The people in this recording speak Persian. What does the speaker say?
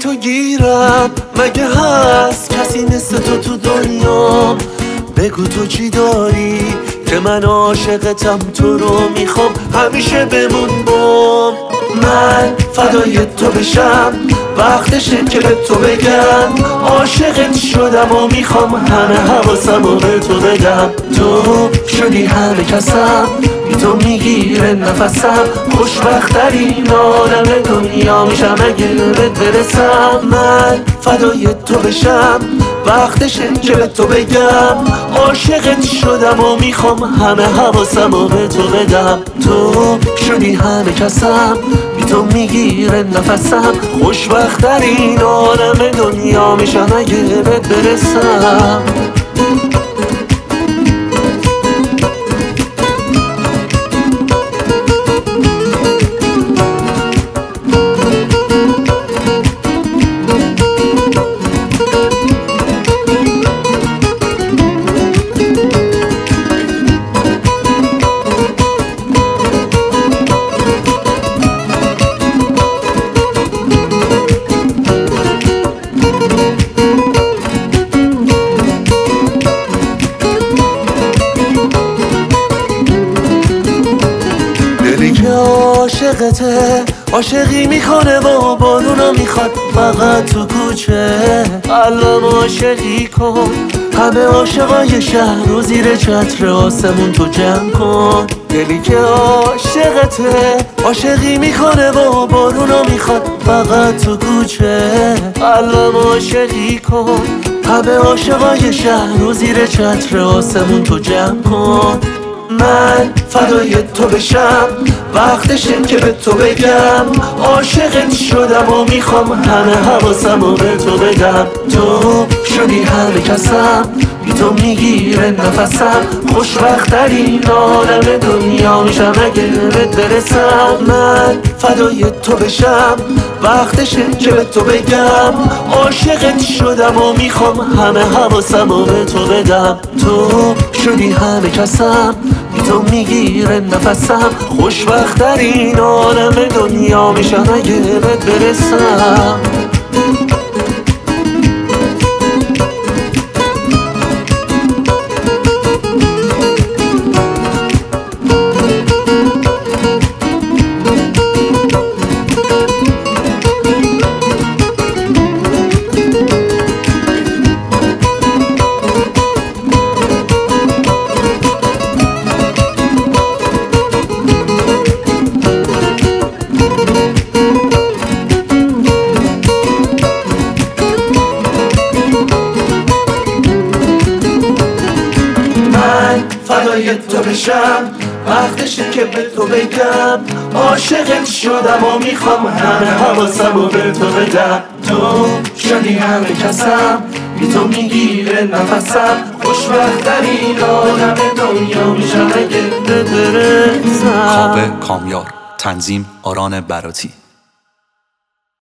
تو گیرم، مگه هست کسی مثل تو دنیا؟ بگو تو چی داری که من عاشقتم، تو رو میخوام همیشه بمون بام. من فدای تو بشم، وقتشه که به تو بگم عاشقت شدم و میخوام همه حواسم رو به تو بدم. تو شدی همه کسم، بی تو میگیره نفسم، خوشبخت‌ترین آدم دنیا میشم اگه بهت برسم. من فدای تو بشم، وقتشه که به تو بگم عاشقت شدم و میخوام همه حواسم رو به تو بدم. تو شدی همه کسم، بی تو میگیره نفسم، خوشبخت‌ترین آدم دنیا میشم اگه بهت برسم. دلی که عاشقته عاشقی میکنه و بارونو میخواد فقط تو کوچه. قلبم عاشقی کن، همه عاشقای شهر رو زیر چتر آسمون تو جمع کن. دلی که عاشقته عاشقی میکنه و بارونو میخواد فقط تو کوچه. قلبم عاشقی کن، همه عاشقای شهر رو زیر چتر آسمون تو جمع کن. من فدای تو بشم، وقتشه که به تو بگم عاشقت شدم و میخوام همه حواسم رو به تو بدم. تو شدی همه کسم، بی تو میگیره نفسم، خوشبخت‌ترین آدم دنیا میشم اگه بهت برسم. من فدای تو بشم، وقتشه که به تو بگم عاشقت شدم و میخوام همه حواسم رو به تو بدم. تو شدی همه کسم، بی تو میگیره نفسم، خوشبخت‌ترین آدم دنیا میشم اگه بهت برسم. فدای تو بشم، وقتشه که به تو بگم عاشقت شدم و میخوام همه حواسم رو به تو بدم. تو شدی همه کسم، بی تو میگیره نفسم، خوشبخت‌ترین آدم دنیا میشم اگه بهت برسم. کاوه کامیار، تنظیم آران براتی.